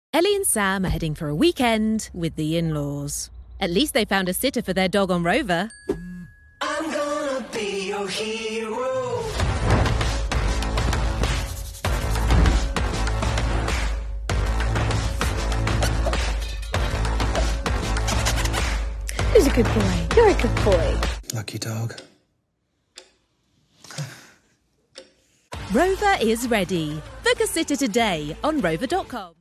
Ellie and Sam are heading for a weekend with the in-laws. At least they found a sitter for their dog on Rover. I'm gonna be your hero. Who's a good boy? You're a good boy. Lucky dog. Rover is ready. Book a sitter today on rover.com.